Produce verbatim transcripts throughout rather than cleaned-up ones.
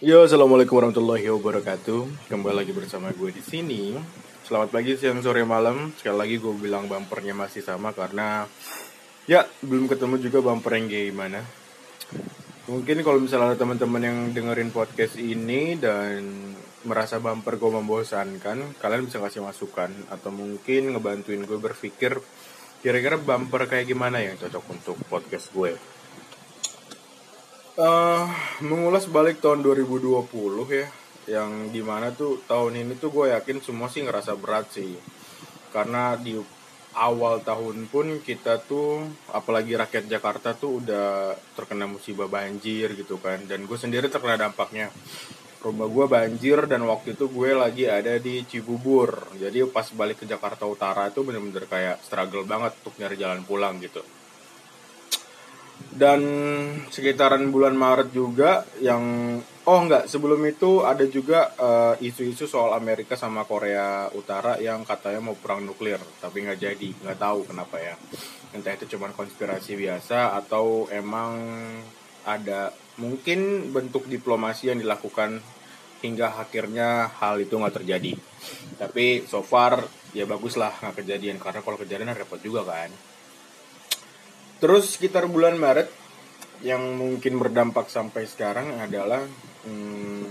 Yo, assalamualaikum warahmatullahi wabarakatuh. Kembali lagi bersama gue di sini. Selamat pagi, siang, sore, malam. Sekali lagi gue bilang bumpernya masih sama karena ya belum ketemu juga bumper yang kayak gimana. Mungkin kalau misalnya ada teman-teman yang dengerin podcast ini dan merasa bumper gue membosankan, kalian bisa kasih masukan atau mungkin ngebantuin gue berpikir kira-kira bumper kayak gimana yang cocok untuk podcast gue. Uh, mengulas balik tahun dua ribu dua puluh ya, yang dimana tuh tahun ini tuh gue yakin semua sih ngerasa berat sih, karena di awal tahun pun kita tuh, apalagi rakyat Jakarta tuh udah terkena musibah banjir gitu kan, dan gue sendiri terkena dampaknya. Rumah gue banjir dan waktu itu gue lagi ada di Cibubur, jadi pas balik ke Jakarta Utara tuh bener-bener kayak struggle banget untuk nyari jalan pulang gitu. Dan sekitaran bulan Maret juga yang oh enggak, sebelum itu ada juga uh, isu-isu soal Amerika sama Korea Utara yang katanya mau perang nuklir, tapi nggak jadi, nggak tahu kenapa ya. Entah itu cuma konspirasi biasa atau emang ada mungkin bentuk diplomasi yang dilakukan hingga akhirnya hal itu nggak terjadi. Tapi so far ya baguslah nggak kejadian, karena kalau kejadian repot juga kan. Terus sekitar bulan Maret yang mungkin berdampak sampai sekarang adalah hmm,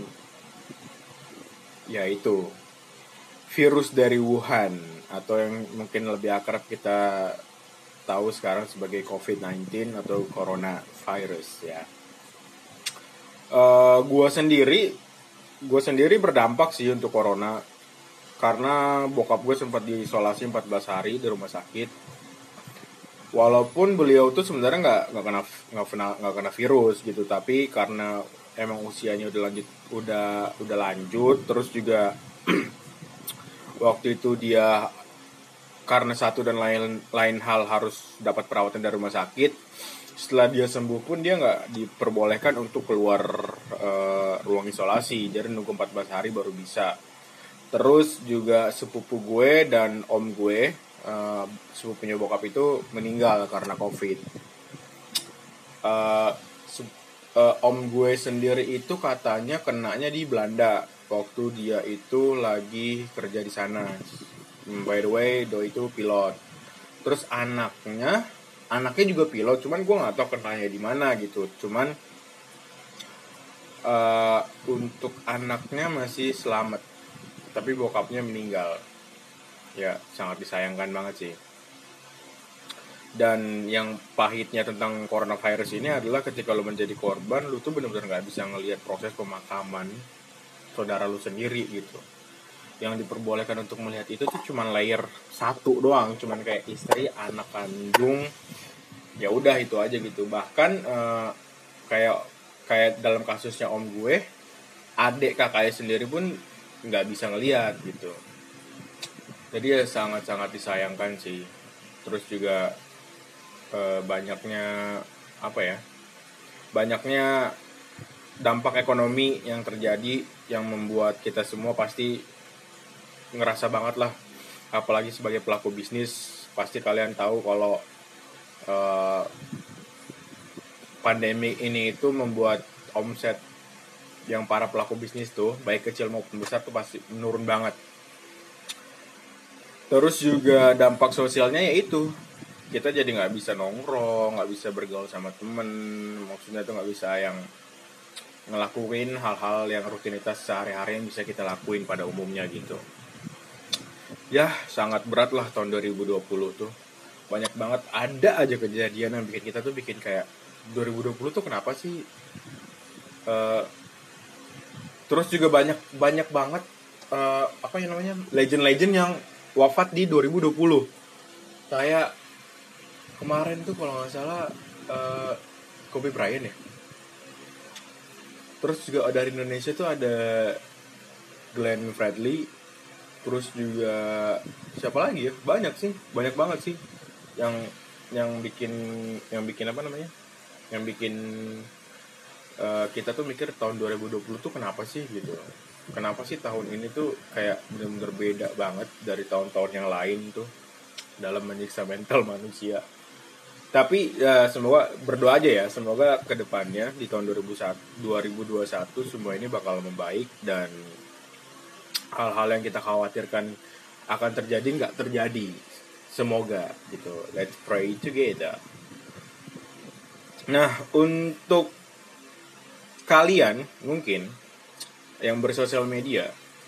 yaitu virus dari Wuhan atau yang mungkin lebih akrab kita tahu sekarang sebagai covid sembilan belas atau coronavirus ya. Uh, gua sendiri, gua sendiri berdampak sih untuk corona karena bokap gue sempat diisolasi empat belas hari di rumah sakit. Walaupun beliau tuh sebenarnya nggak nggak kena nggak kena nggak kena virus gitu, tapi karena emang usianya udah lanjut udah udah lanjut, terus juga waktu itu dia karena satu dan lain lain hal harus dapat perawatan dari rumah sakit. Setelah dia sembuh pun dia nggak diperbolehkan untuk keluar uh, ruang isolasi, jadi nunggu empat belas hari baru bisa. Terus juga sepupu gue dan om gue, Uh, sepupunya bokap itu meninggal karena covid. uh, uh, Om gue sendiri itu katanya kenanya di Belanda waktu dia itu lagi kerja di sana. By the way, doi itu pilot. Terus anaknya, anaknya juga pilot, cuman gue nggak tahu kenanya di mana gitu. Cuman uh, untuk anaknya masih selamat, tapi bokapnya meninggal. Ya sangat disayangkan banget sih. Dan yang pahitnya tentang coronavirus ini adalah ketika lu menjadi korban, lu tuh benar-benar nggak bisa ngelihat proses pemakaman saudara lu sendiri gitu. Yang diperbolehkan untuk melihat itu tuh cuman layer satu doang, cuman kayak istri, anak kandung, ya udah itu aja gitu. Bahkan eh, kayak kayak dalam kasusnya om gue, adik kakaknya sendiri pun nggak bisa ngelihat gitu. Jadi ya sangat-sangat disayangkan sih. Terus juga e, banyaknya apa ya? Banyaknya dampak ekonomi yang terjadi yang membuat kita semua pasti ngerasa banget lah. Apalagi sebagai pelaku bisnis, pasti kalian tahu kalau e, pandemi ini itu membuat omset yang para pelaku bisnis tuh, baik kecil maupun besar tuh pasti menurun banget. Terus juga dampak sosialnya yaitu kita jadi nggak bisa nongkrong, nggak bisa bergaul sama temen, maksudnya tuh nggak bisa yang ngelakuin hal-hal yang rutinitas sehari-hari yang bisa kita lakuin pada umumnya gitu. Ya sangat berat lah tahun dua ribu dua puluh tuh, banyak banget ada aja kejadian yang bikin kita tuh bikin kayak dua ribu dua puluh tuh kenapa sih? Uh, terus juga banyak banyak banget uh, apa yang namanya legend-legend yang wafat di dua ribu dua puluh. Kayak kemarin tuh kalau nggak salah uh, Kobe Bryant ya. Terus juga dari Indonesia tuh ada Glenn Fredly. Terus juga siapa lagi ya? Banyak sih, banyak banget sih yang yang bikin yang bikin apa namanya? Yang bikin uh, kita tuh mikir tahun dua ribu dua puluh tuh kenapa sih gitu. Kenapa sih tahun ini tuh kayak benar-benar beda banget dari tahun-tahun yang lain tuh dalam menyiksa mental manusia. Tapi ya semoga berdoa aja ya, semoga kedepannya di tahun dua ribu dua puluh satu semua ini bakal membaik dan hal-hal yang kita khawatirkan akan terjadi nggak terjadi. Semoga gitu. Let's pray together. Nah, untuk kalian mungkin yang bersosial media,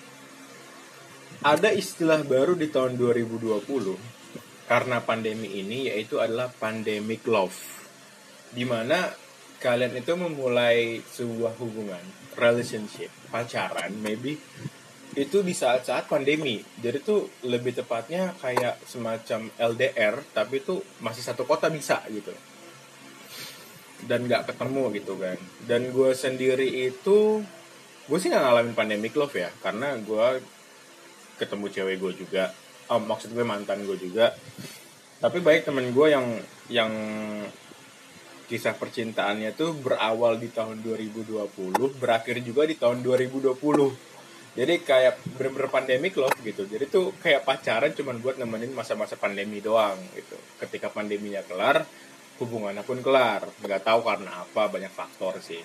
ada istilah baru di tahun dua ribu dua puluh karena pandemi ini, yaitu adalah pandemic love, dimana kalian itu memulai sebuah hubungan, relationship, pacaran, maybe itu di saat-saat pandemi. Jadi tuh lebih tepatnya kayak semacam L D R, tapi tuh masih satu kota bisa gitu, dan nggak ketemu gitu kan. Dan gue sendiri itu, gue sih nggak ngalamin pandemic love ya, karena gue ketemu cewek gue juga, oh, maksud gue mantan gue juga. Tapi baik temen gue yang yang kisah percintaannya tuh berawal di tahun dua ribu dua puluh, berakhir juga di tahun dua ribu dua puluh. Jadi kayak bener-bener pandemic love gitu. Jadi tuh kayak pacaran cuman buat nemenin masa-masa pandemi doang gitu. Ketika pandeminya kelar, hubungannya pun kelar. Nggak tahu karena apa, banyak faktor sih.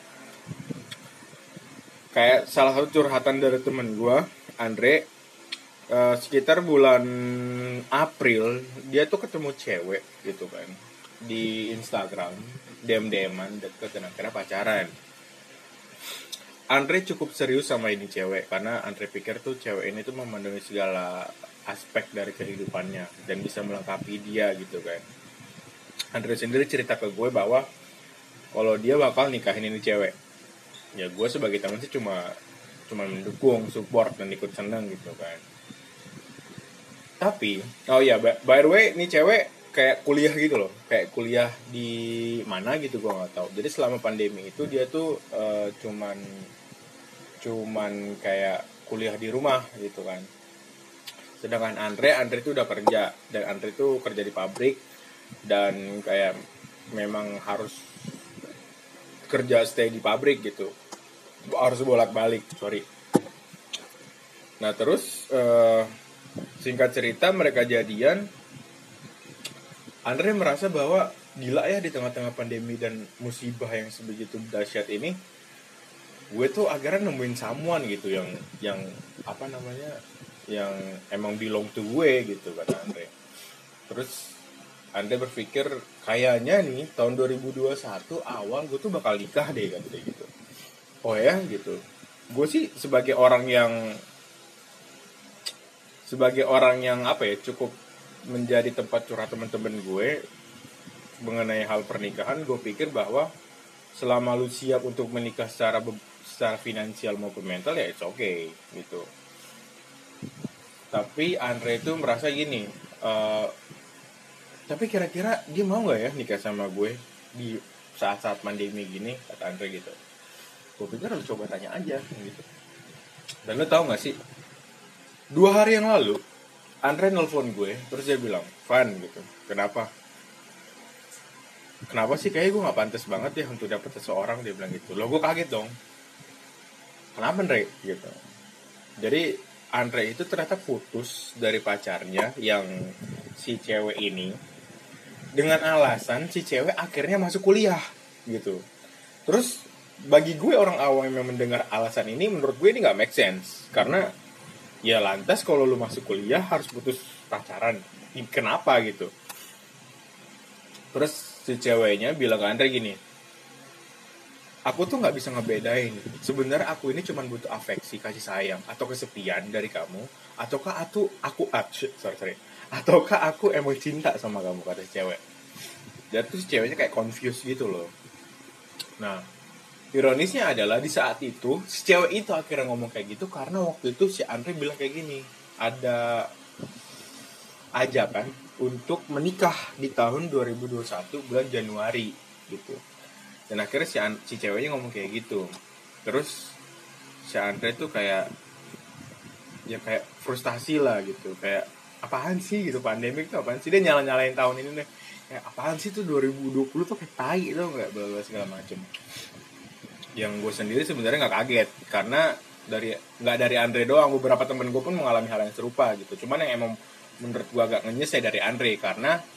Kayak salah satu curhatan dari temen gue, Andre, uh, sekitar bulan April dia tuh ketemu cewek gitu kan di Instagram, D M D M-an deket, dan akhirnya pacaran. Andre cukup serius sama ini cewek karena Andre pikir tuh cewek ini tuh memenuhi segala aspek dari kehidupannya dan bisa melengkapi dia gitu kan. Andre sendiri cerita ke gue bahwa kalau dia bakal nikahin ini cewek. Ya gue sebagai teman sih cuma cuma mendukung, support, dan ikut seneng gitu kan. Tapi, oh ya, by the way, ini cewek kayak kuliah gitu loh, kayak kuliah di mana gitu gue nggak tahu. Jadi selama pandemi itu dia tuh uh, cuman cuman kayak kuliah di rumah gitu kan. Sedangkan Andre, Andre tuh udah kerja, dan Andre tuh kerja di pabrik dan kayak memang harus kerja stay di pabrik gitu, harus bolak-balik, sorry. Nah terus uh, singkat cerita mereka jadian. Andre merasa bahwa gila ya, di tengah-tengah pandemi dan musibah yang sebegitu dahsyat ini, gue tuh akhirnya nemuin someone gitu yang yang apa namanya, yang emang belong to gue gitu kata Andre. Terus Andre berpikir kayaknya nih tahun dua ribu dua puluh satu awal gue tuh bakal nikah deh kata dia gitu. Oh ya gitu. Gue sih sebagai orang yang sebagai orang yang apa ya, cukup menjadi tempat curhat teman-teman gue mengenai hal pernikahan, gue pikir bahwa selama lu siap untuk menikah secara secara finansial maupun mental, ya it's okay gitu. Tapi Andre itu merasa gini, uh, tapi kira-kira dia mau nggak ya nikah sama gue di saat-saat pandemi gini, kata Andre gitu. Gue pikir harus coba tanya aja gitu. Dan lo tau nggak sih, dua hari yang lalu Andre nelpon gue, terus dia bilang, Van gitu, kenapa? Kenapa sih, kayaknya gue gak pantas banget ya untuk dapet seseorang, dia bilang gitu. Loh gue kaget dong. Kenapa Andre? Gitu. Jadi Andre itu ternyata putus dari pacarnya yang si cewek ini dengan alasan si cewek akhirnya masuk kuliah gitu. Terus bagi gue orang awam yang mendengar alasan ini, menurut gue ini gak make sense. Karena ya lantas kalau lu masuk kuliah harus putus pacaran, kenapa gitu. Terus si ceweknya bilang ke Andre gini, aku tuh nggak bisa ngebedain sebenarnya aku ini cuma butuh afeksi, kasih sayang, atau kesepian dari kamu, ataukah aku aku ah, sorry sorry ataukah aku emang cinta sama kamu, kata si cewek. Dan terus si ceweknya kayak confused gitu loh. Nah ironisnya adalah di saat itu si cewek itu akhirnya ngomong kayak gitu karena waktu itu si Andre bilang kayak gini, ada ajakan untuk menikah di tahun dua ribu dua puluh satu bulan Januari gitu. Dan akhirnya si, an- si ceweknya ngomong kayak gitu. Terus si Andre tuh kayak ya kayak frustasi lah gitu, kayak apaan sih gitu, pandemi itu apaan sih, dia nyala-nyalain tahun ini deh, kayak apaan sih tuh dua ribu dua puluh tuh kayak tai tuh, nggak bla segala macem. Yang gue sendiri sebenarnya nggak kaget karena dari nggak dari Andre doang, beberapa temen gue pun mengalami hal yang serupa gitu. Cuman yang emang menurut gue agak ngenyes ya dari Andre, karena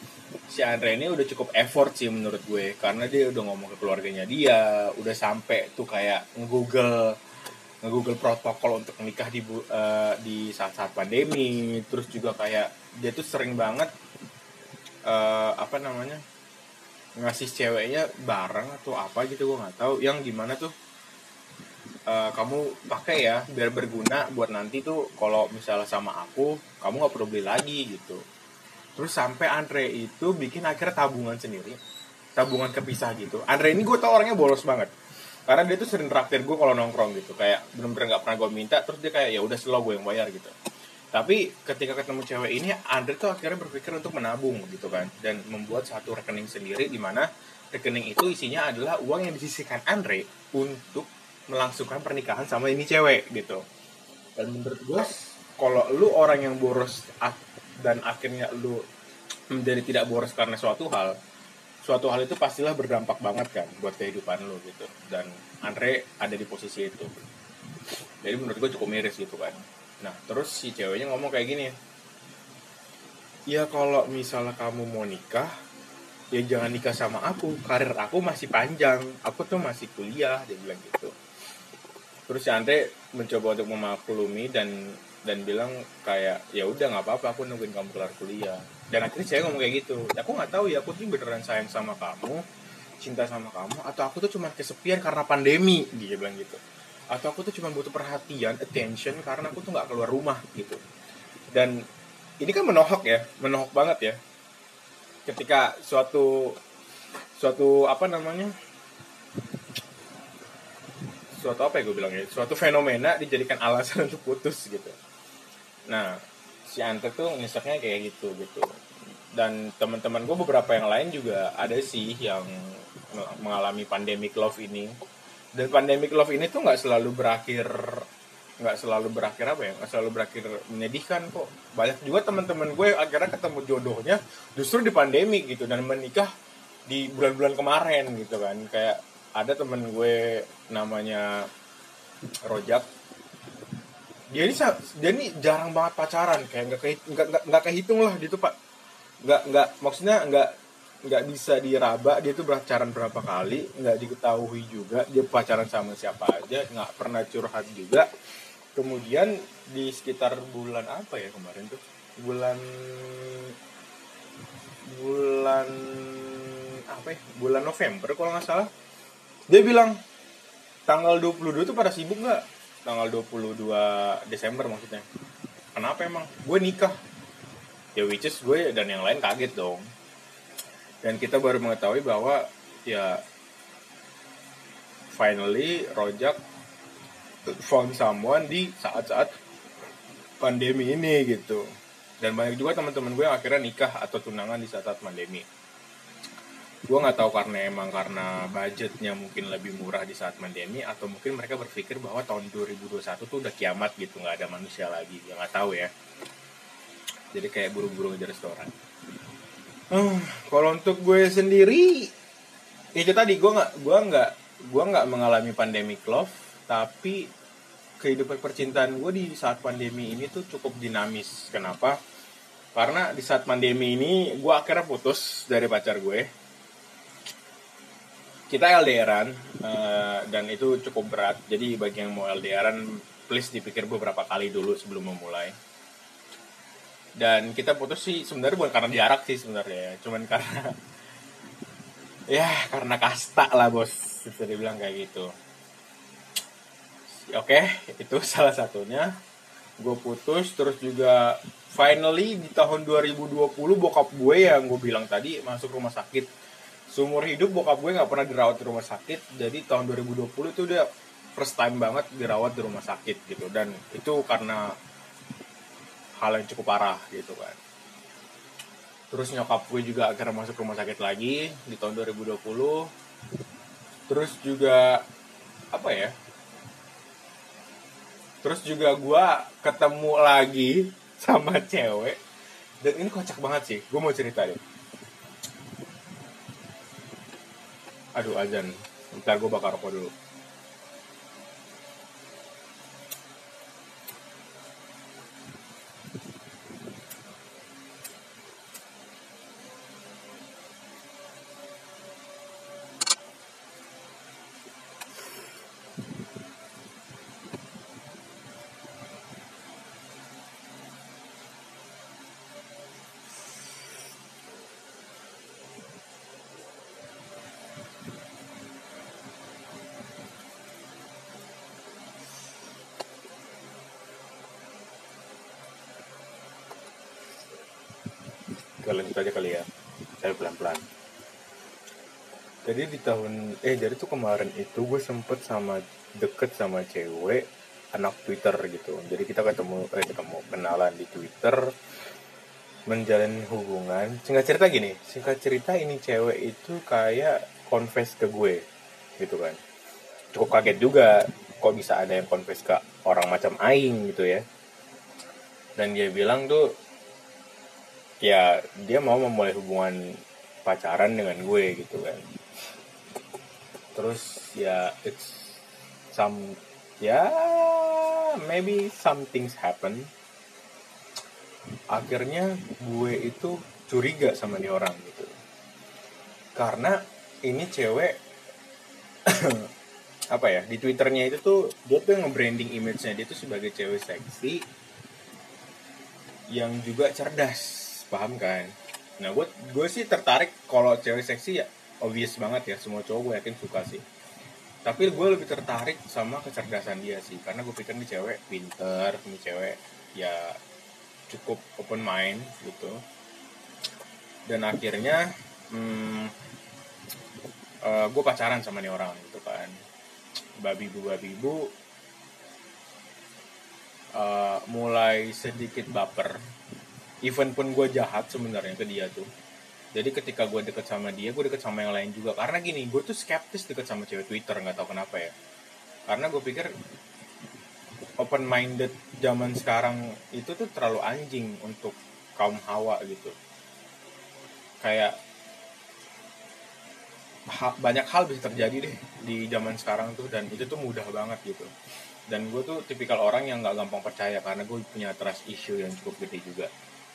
si Andre ini udah cukup effort sih menurut gue, karena dia udah ngomong ke keluarganya dia, udah sampai tuh kayak nge-google nge-google protokol untuk menikah di uh, di saat-saat pandemi. Terus juga kayak dia tuh sering banget uh, apa namanya ngasih ceweknya barang atau apa gitu, gue nggak tahu, yang gimana tuh uh, kamu pakai ya biar berguna buat nanti tuh kalau misalnya sama aku kamu nggak perlu beli lagi gitu. Terus sampai Andre itu bikin akhirnya tabungan sendiri, tabungan kepisah gitu. Andre ini gue tau orangnya bolos banget, karena dia tuh sering traktir gue kalau nongkrong gitu, kayak bener-bener nggak pernah gue minta, terus dia kayak ya udah selalu gue yang bayar gitu. Tapi ketika ketemu cewek ini, Andre tuh akhirnya berpikir untuk menabung gitu kan, dan membuat satu rekening sendiri, di mana rekening itu isinya adalah uang yang disisihkan Andre untuk melangsungkan pernikahan sama ini cewek gitu. Dan menurut gue, kalau lu orang yang boros dan akhirnya lu menjadi tidak boros karena suatu hal, suatu hal itu pastilah berdampak banget kan buat kehidupan lu gitu. Dan Andre ada di posisi itu, jadi menurut gue cukup miris gitu kan. Nah terus si ceweknya ngomong kayak gini, ya kalau misalnya kamu mau nikah, ya jangan nikah sama aku, karir aku masih panjang, aku tuh masih kuliah, dia bilang gitu. Terus si Andre mencoba untuk memaklumi dan dan bilang kayak ya udah nggak apa-apa, aku nungguin kamu kelar kuliah. Dan akhirnya saya ngomong kayak gitu, aku nggak tahu ya, aku tuh beneran sayang sama kamu, cinta sama kamu, atau aku tuh cuma kesepian karena pandemi, dia bilang gitu. Atau aku tuh cuma butuh perhatian, attention, karena aku tuh nggak keluar rumah gitu. Dan ini kan menohok ya, menohok banget ya, ketika suatu suatu apa namanya suatu apa ya gue bilangnya, suatu fenomena dijadikan alasan untuk putus gitu. Nah si Ante tuh nyeseknya kayak gitu gitu. Dan teman-teman gue beberapa yang lain juga ada sih yang mengalami pandemic love ini. Dan pandemic love ini tuh nggak selalu berakhir nggak selalu berakhir apa ya nggak selalu berakhir menyedihkan kok. Banyak juga teman-teman gue akhirnya ketemu jodohnya justru di pandemi gitu, dan menikah di bulan-bulan kemarin gitu kan. Kayak ada temen gue namanya Rojak, dia ini dia ini jarang banget pacaran, kayak nggak nggak nggak kehitung lah dia tuh pak, nggak nggak maksudnya nggak nggak bisa diraba dia tuh pacaran berapa kali, nggak diketahui juga dia pacaran sama siapa aja, nggak pernah curhat juga. Kemudian di sekitar bulan apa ya kemarin tuh, bulan bulan apa ya, bulan November kalau nggak salah, dia bilang tanggal dua puluh dua tuh pada sibuk nggak, tanggal dua puluh dua Desember maksudnya, kenapa emang gue nikah ya, which is gue dan yang lain kaget dong. Dan kita baru mengetahui bahwa ya finally Rojak found someone di saat-saat pandemi ini gitu. Dan banyak juga teman-teman gue yang akhirnya nikah atau tunangan di saat-saat pandemi. Gue nggak tahu karena emang karena budgetnya mungkin lebih murah di saat pandemi, atau mungkin mereka berpikir bahwa tahun dua ribu dua puluh satu tuh udah kiamat gitu, nggak ada manusia lagi, ya nggak tahu ya. Jadi kayak buru-buru ngejar restoran. Uh, kalau untuk gue sendiri itu tadi, gue nggak gue nggak gue nggak mengalami pandemic love, tapi kehidupan percintaan gue di saat pandemi ini tuh cukup dinamis. Kenapa? Karena di saat pandemi ini gue akhirnya putus dari pacar gue. Kita L D R-an uh, dan itu cukup berat. Jadi bagi yang mau L D R-an, please dipikir beberapa kali dulu sebelum memulai. Dan kita putus sih sebenarnya bukan karena jarak sih sebenarnya, cuman karena ya karena kasta lah bos, bisa dibilang kayak gitu. Oke, itu salah satunya. Gue putus, terus juga finally di tahun dua ribu dua puluh bokap gue yang gue bilang tadi masuk rumah sakit. Seumur hidup bokap gue nggak pernah dirawat di rumah sakit, jadi tahun dua ribu dua puluh itu dia first time banget dirawat di rumah sakit gitu. Dan itu karena hal yang cukup parah gitu kan. Terus nyokap gue juga akhirnya masuk rumah sakit lagi di tahun dua ribu dua puluh. Terus juga apa ya? Terus juga gue ketemu lagi sama cewek. Dan ini kocak banget sih, gue mau cerita deh. Aduh azan, bentar gue bakar rokok dulu. Kita lanjut aja kali ya, saya pelan-pelan. Jadi di tahun eh jadi tuh kemarin itu gue sempet sama deket sama cewek anak Twitter gitu. Jadi kita ketemu eh ketemu kenalan di Twitter, menjalin hubungan. Singkat cerita gini, singkat cerita ini cewek itu kayak confess ke gue gitu kan. Cukup kaget juga kok bisa ada yang confess ke orang macam aing gitu ya. Dan dia bilang tuh ya dia mau memulai hubungan pacaran dengan gue gitu kan. Terus ya it's some ya maybe some things happen. Akhirnya gue itu curiga sama nih orang gitu. Karena ini cewek apa ya, di Twitternya itu tuh dia tuh nge-branding image-nya dia tuh sebagai cewek seksi yang juga cerdas, paham kan? Nah, gue gue sih tertarik kalau cewek seksi ya obvious banget ya, semua cowok gue yakin suka sih. Tapi gue lebih tertarik sama kecerdasan dia sih, karena gue pikir nih cewek pinter, nih cewek ya cukup open mind gitu. Dan akhirnya hmm, uh, gue pacaran sama nih orang gitu kan. Babi bu babi bu uh, mulai sedikit baper. Even pun gue jahat sebenarnya ke dia tuh. Jadi ketika gue deket sama dia, gue deket sama yang lain juga. Karena gini, gue tuh skeptis deket sama cewek Twitter, nggak tahu kenapa ya. Karena gue pikir open minded zaman sekarang itu tuh terlalu anjing untuk kaum hawa gitu. Kayak ha, banyak hal bisa terjadi deh di zaman sekarang tuh, dan itu tuh mudah banget gitu. Dan gue tuh tipikal orang yang nggak gampang percaya karena gue punya trust issue yang cukup gede juga.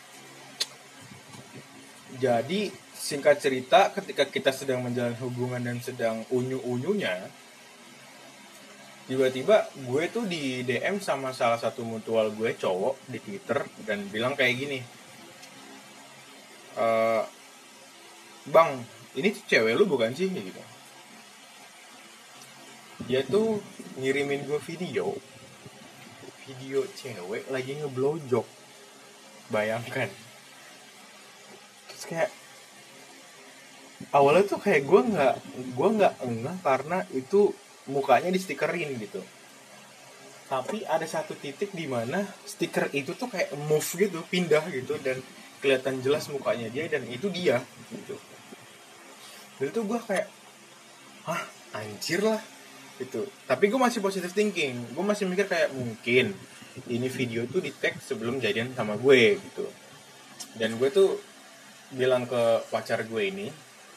Jadi singkat cerita, ketika kita sedang menjalin hubungan dan sedang unyu-unyunya, tiba-tiba gue tuh di D M sama salah satu mutual gue cowok di Twitter dan bilang kayak gini, e, bang, ini tuh cewek lu bukan sih gitu. Dia tuh ngirimin gue video, video cewek lagi ngeblowjob, bayangkan. Terus kayak awalnya tuh kayak gue nggak gue nggak enggak karena itu mukanya di stikerin gitu. Tapi ada satu titik di mana stiker itu tuh kayak move gitu, pindah gitu, dan kelihatan jelas mukanya dia dan itu dia gitu. Dan itu gue kayak, hah, anjir lah gitu. Tapi gue masih positive thinking, gue masih mikir kayak mungkin ini video tuh di tag sebelum jadian sama gue gitu. Dan gue tuh bilang ke pacar gue ini,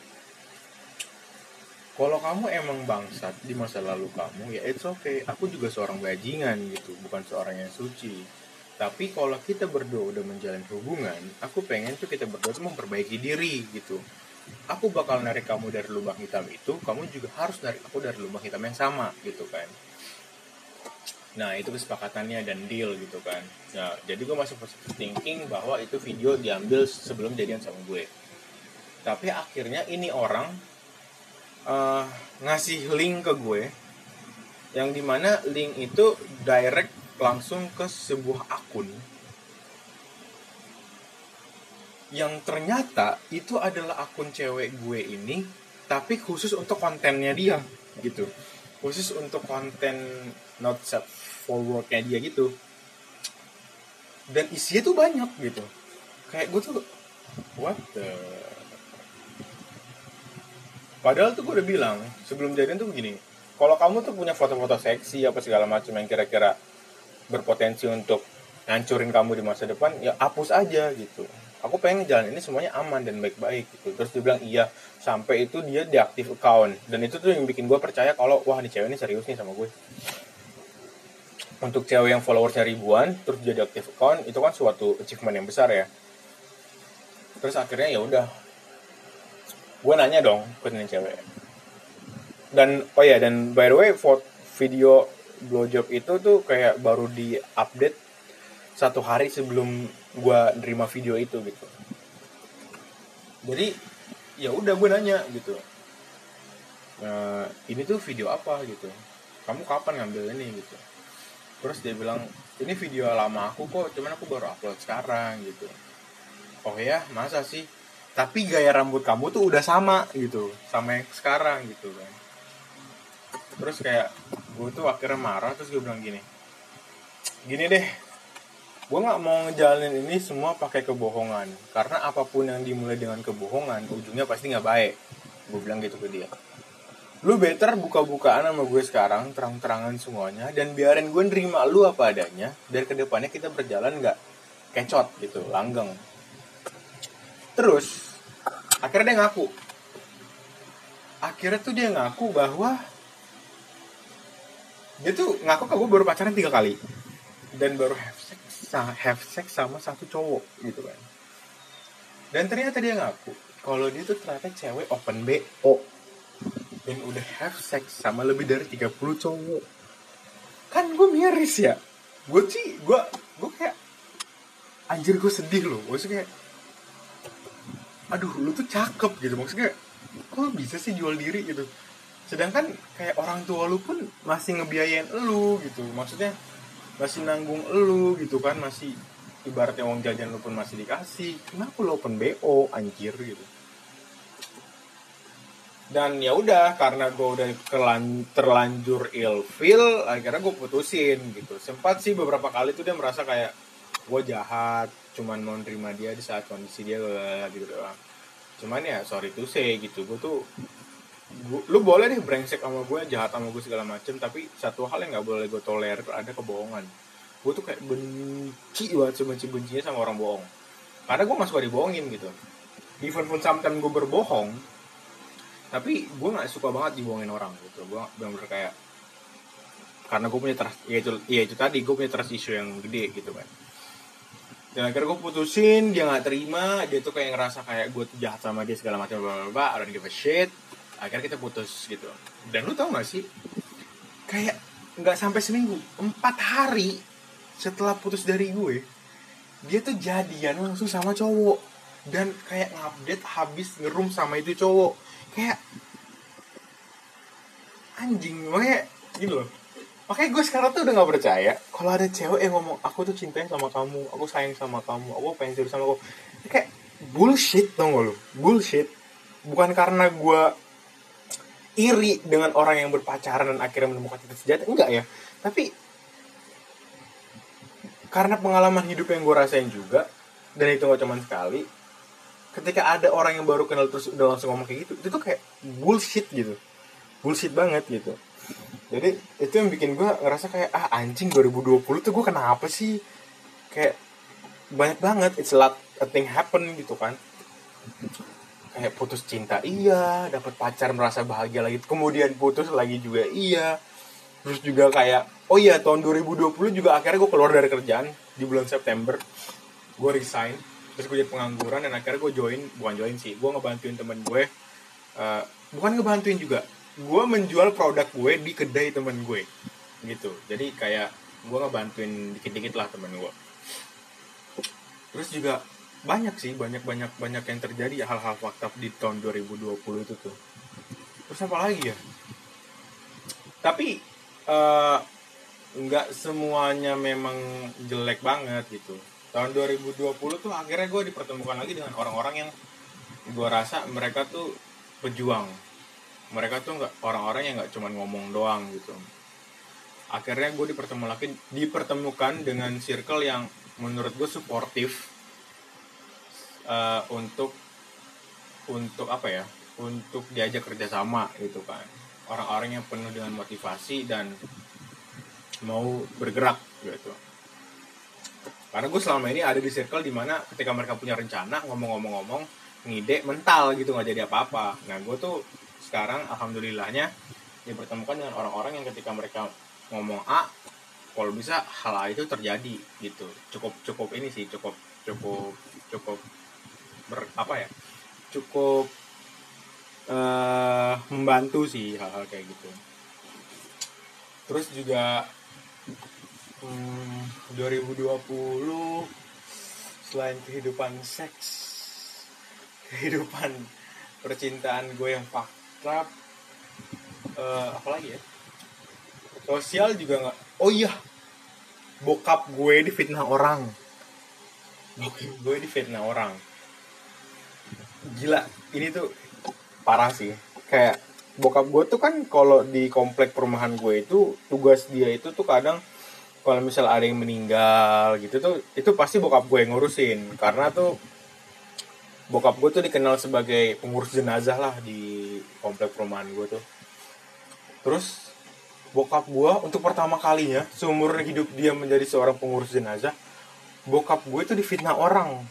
kalau kamu emang bangsat di masa lalu kamu, ya it's okay. Aku juga seorang bajingan gitu, bukan seorang yang suci. Tapi kalau kita berdua udah menjalin hubungan, aku pengen tuh kita berdua tuh memperbaiki diri gitu. Aku bakal narik kamu dari lubang hitam itu, kamu juga harus narik aku dari lubang hitam yang sama gitu kan. Nah itu kesepakatannya dan deal gitu kan. Nah jadi gue masih positive thinking bahwa itu video diambil sebelum jadian sama gue. Tapi akhirnya ini orang uh, ngasih link ke gue, yang dimana link itu direct langsung ke sebuah akun yang ternyata itu adalah akun cewek gue ini, tapi khusus untuk kontennya dia gitu, khusus untuk konten not safe for work-nya dia gitu. Dan isinya tuh banyak gitu. Kayak gue tuh what the... Padahal tuh gue udah bilang sebelum jadian tuh begini, kalau kamu tuh punya foto-foto seksi apa segala macam yang kira-kira berpotensi untuk ngancurin kamu di masa depan, ya hapus aja gitu. Aku pengen jalan ini semuanya aman dan baik-baik gitu. Terus dia bilang iya, sampai itu dia deaktif account. Dan itu tuh yang bikin gue percaya kalau wah nih cewek ini serius nih sama gue. Untuk cewek yang followersnya ribuan terus dia deaktif account, itu kan suatu achievement yang besar ya. Terus akhirnya ya udah, gue nanya dong ke nih cewek. Dan oh ya, dan by the way video blowjob itu tuh kayak baru di update satu hari sebelum gue nerima video itu gitu. Jadi ya udah gue nanya gitu, e, ini tuh video apa gitu, kamu kapan ngambil ini gitu. Terus dia bilang ini video lama aku kok, cuman aku baru upload sekarang gitu. oh ya masa sih, tapi gaya rambut kamu tuh udah sama gitu sama yang sekarang gitu kan. Terus kayak gue tuh akhirnya marah, terus gue bilang gini gini deh, gue nggak mau ngejalanin ini semua pakai kebohongan, karena apapun yang dimulai dengan kebohongan ujungnya pasti nggak baik. Gue bilang gitu ke dia. Lu better buka-bukaan sama gue sekarang, terang-terangan semuanya, dan biarin gue nerima lu apa adanya, dan kedepannya kita berjalan nggak kecot gitu, langgeng. Terus akhirnya dia ngaku. Akhirnya tuh dia ngaku bahwa dia tuh ngaku ke gue baru pacaran tiga kali dan baru have sex, have sex sama satu cowok gitu kan. Dan ternyata dia ngaku kalau dia tuh ternyata cewek open B O dan udah have sex sama lebih dari tiga puluh cowok. Kan gue miris ya. Gue sih gue gue kayak anjir, gue sedih loh. Maksudnya kayak aduh, lu tuh cakep gitu. Maksudnya kok bisa sih jual diri gitu. Sedangkan kayak orang tua lu pun masih ngebiayain lu gitu. Maksudnya masih nanggung lu gitu kan, masih ibaratnya uang jajan lu pun masih dikasih. Kenapa lu open B O anjir gitu. Dan ya udah, karena gue udah kelan, terlanjur ilfeel, akhirnya gue putusin gitu. Sempat sih beberapa kali tuh dia merasa kayak gue jahat, cuman mau nerima dia di saat kondisi dia gitu doang. Cuman ya sorry to say gitu, gue tuh gua, lu boleh deh brengsek sama gue, jahat sama gue segala macem, tapi satu hal yang nggak boleh gue tolerir ada kebohongan. Gue tuh kayak benci banget, sebenci-bencinya sama orang bohong, karena gue nggak suka dibohongin gitu. Even pun sometimes gue berbohong, tapi gue nggak suka banget dibohongin orang gitu. Gue bener-bener kayak, karena gue punya trust, ya itu, ya itu tadi gue punya trust issue yang gede gitu kan. Dan akhirnya gue putusin, dia nggak terima, dia tuh kayak ngerasa kayak gue tuh jahat sama dia segala macam, bla bla bla, I don't give a shit. Akhirnya kita putus gitu. Dan lu tau nggak sih, kayak nggak sampai seminggu, empat hari setelah putus dari gue, dia tuh jadian langsung sama cowok dan kayak ngupdate habis ngerum sama itu cowok. Kayak anjing, makanya gitu loh. Makanya gue sekarang tuh udah gak percaya kalau ada cewek yang ngomong aku tuh cintanya sama kamu, aku sayang sama kamu, aku pengen serius sama kamu. Kayak bullshit, tau gak lo? Bullshit. Bukan karena gue iri dengan orang yang berpacaran dan akhirnya menemukan cinta sejati, enggak ya. Tapi karena pengalaman hidup yang gue rasain juga, dan itu gak cuma sekali. Ketika ada orang yang baru kenal terus udah langsung ngomong kayak gitu, itu tuh kayak bullshit gitu. Bullshit banget gitu. Jadi itu yang bikin gue ngerasa kayak ah anjing, dua ribu dua puluh tuh gue kenapa sih kayak banyak banget it's a lot a thing happen gitu kan. Kayak putus cinta iya, dapat pacar merasa bahagia lagi, kemudian putus lagi juga iya. Terus juga kayak oh iya, tahun dua ribu dua puluh juga akhirnya gue keluar dari kerjaan di bulan September. Gue resign, terus gue jadi pengangguran, dan akhirnya gue join, bukan join sih, gue ngebantuin temen gue, uh, bukan ngebantuin juga, gue menjual produk gue di kedai temen gue gitu. Jadi kayak gue ngebantuin dikit-dikit lah temen gue. Terus juga banyak sih, banyak-banyak banyak yang terjadi ya, hal-hal fakta di tahun dua ribu dua puluh itu tuh. Terus apa lagi ya? Tapi uh, nggak semuanya memang jelek banget gitu. Tahun dua ribu dua puluh tuh akhirnya gue dipertemukan lagi dengan orang-orang yang gue rasa mereka tuh pejuang. Mereka tuh nggak orang-orang yang nggak cuma ngomong doang gitu. Akhirnya gue dipertemukan lagi, dipertemukan dengan circle yang menurut gue suportif uh, untuk untuk apa ya? Untuk diajak kerjasama gitu kan. Orang-orang yang penuh dengan motivasi dan mau bergerak gitu. Karena gue selama ini ada di circle dimana ketika mereka punya rencana, ngomong-ngomong-ngomong, ngide mental gitu, nggak jadi apa-apa. Nah gue tuh sekarang alhamdulillahnya dipertemukan dengan orang-orang yang ketika mereka ngomong A, kalau bisa hal A itu terjadi gitu. Cukup cukup ini sih, cukup cukup cukup ber, apa ya? Cukup uh, membantu sih hal-hal kayak gitu. Terus juga hmm, dua ribu dua puluh selain kehidupan seks, kehidupan percintaan gue yang fakta, uh, apa lagi ya? Sosial juga nggak. Oh iya, bokap gue difitnah orang. Bokap gue difitnah orang. gila, ini tuh parah sih. Kayak bokap gue tuh kan kalau di komplek perumahan gue itu tugas dia itu tuh kadang kalau misal ada yang meninggal gitu tuh itu pasti bokap gue yang ngurusin, karena tuh bokap gue tuh dikenal sebagai pengurus jenazah lah di komplek perumahan gue tuh. Terus bokap gue untuk pertama kalinya seumur hidup dia menjadi seorang pengurus jenazah, bokap gue tuh difitnah orang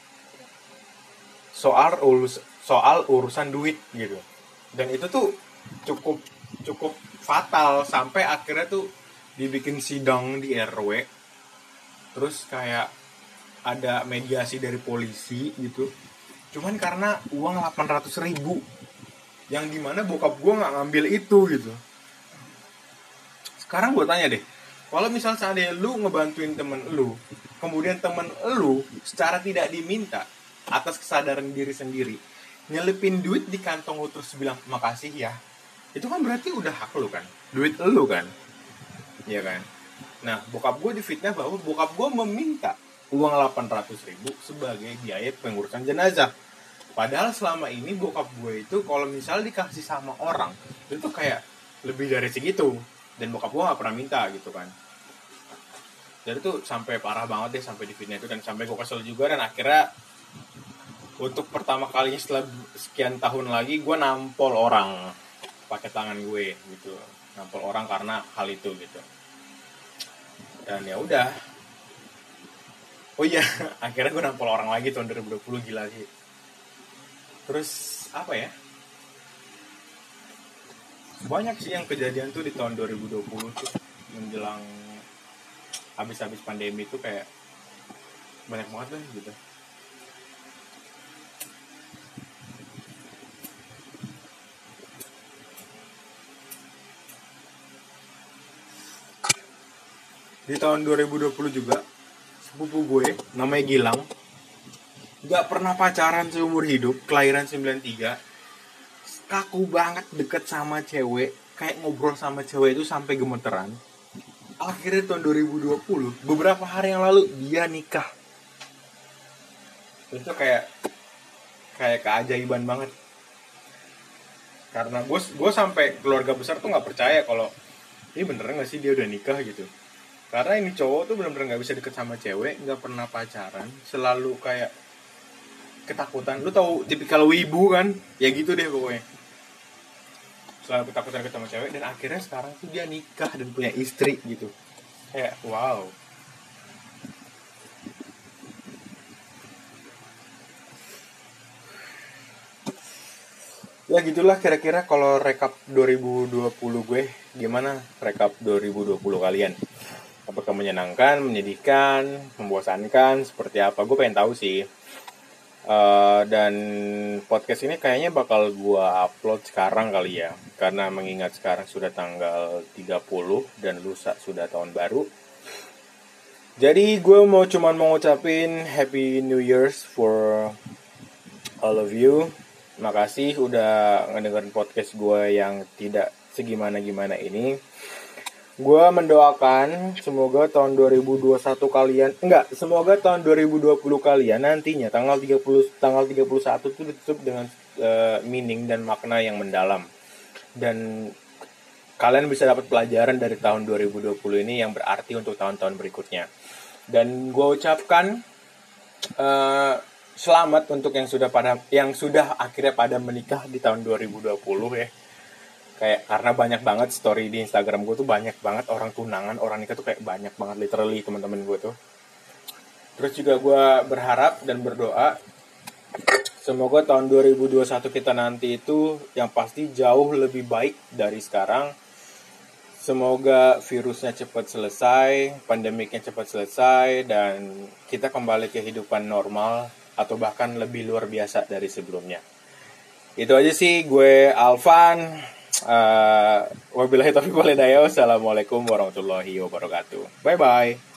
soal urus soal urusan duit gitu. Dan itu tuh cukup cukup fatal sampai akhirnya tuh dibikin sidang di R W. Terus kayak ada mediasi dari polisi gitu. Cuman karena uang delapan ratus ribu yang dimana bokap gue nggak ngambil itu gitu. Sekarang gue tanya deh, kalau misal seandainya lu ngebantuin temen lu, kemudian temen lu secara tidak diminta atas kesadaran diri sendiri nyelipin duit di kantong lu terus bilang makasih ya, itu kan berarti udah hak lu kan, duit lu kan, iya kan. Nah bokap gue difitnah bahwa bokap gue meminta uang delapan ratus ribu sebagai biaya pengurusan jenazah. Padahal selama ini bokap gue itu kalau misal dikasih sama orang itu kayak lebih dari segitu, dan bokap gue gak pernah minta gitu kan. Jadi tuh sampai parah banget deh sampai difitnah itu, dan sampai gue kesel juga. Dan akhirnya untuk pertama kalinya setelah sekian tahun lagi gue nampol orang pakai tangan gue gitu, nampol orang karena hal itu gitu. Dan ya udah, oh iya akhirnya gue nampol orang lagi tahun dua ribu dua puluh, gila sih. Terus apa ya, banyak sih yang kejadian tuh di tahun dua ribu dua puluh tuh menjelang habis-habis pandemi tuh kayak banyak banget lah gitu. Di tahun dua ribu dua puluh juga sepupu gue namanya Gilang, gak pernah pacaran seumur hidup, kelahiran sembilan tiga, kaku banget deket sama cewek, kayak ngobrol sama cewek itu sampai gemeteran. Akhirnya tahun dua ribu dua puluh, beberapa hari yang lalu dia nikah. Itu kayak kayak keajaiban banget. Karena gue gue sampai keluarga besar tuh nggak percaya kalau ini beneran nggak sih dia udah nikah gitu. Karena ini cowok tuh bener-bener nggak bisa deket sama cewek, nggak pernah pacaran, selalu kayak ketakutan. Lu tahu tipikal wibu kan? Ya gitu deh pokoknya. Selalu ketakutan deket sama cewek, dan akhirnya sekarang tuh dia nikah dan punya istri gitu. Kayak wow. Ya gitulah kira-kira kalau rekap dua ribu dua puluh gue. Gimana rekap dua ribu dua puluh kalian? Apakah menyenangkan, menyedihkan, membosankan, seperti apa? Gue pengen tahu sih. Uh, dan podcast ini kayaknya bakal gue upload sekarang kali ya, karena mengingat sekarang sudah tanggal tiga puluh dan lusa sudah tahun baru. Jadi gue mau cuman mau ngucapin Happy New Year's for all of you. Makasih udah ngedengerin podcast gue yang tidak segimana-gimana ini. Gue mendoakan semoga tahun dua ribu dua puluh satu kalian, enggak, semoga tahun dua ribu dua puluh kalian nantinya tanggal tiga puluh tanggal tiga puluh satu itu ditutup dengan uh, meaning dan makna yang mendalam. Dan kalian bisa dapat pelajaran dari tahun dua ribu dua puluh ini yang berarti untuk tahun-tahun berikutnya. Dan gue ucapkan uh, selamat untuk yang sudah pada yang sudah akhirnya pada menikah di tahun dua ribu dua puluh ya. Kayak karena banyak banget story di Instagram gue tuh, banyak banget orang tunangan, orang nikah tuh kayak banyak banget, literally teman-teman gue tuh. Terus juga gue berharap dan berdoa semoga tahun dua ribu dua puluh satu kita nanti itu yang pasti jauh lebih baik dari sekarang. Semoga virusnya cepat selesai, pandemiknya cepat selesai, dan kita kembali ke kehidupan normal atau bahkan lebih luar biasa dari sebelumnya. Itu aja sih, gue Alvan. Uh, wabillahi taufiq wal hidayah. Wassalamualaikum warahmatullahi wabarakatuh. Bye bye.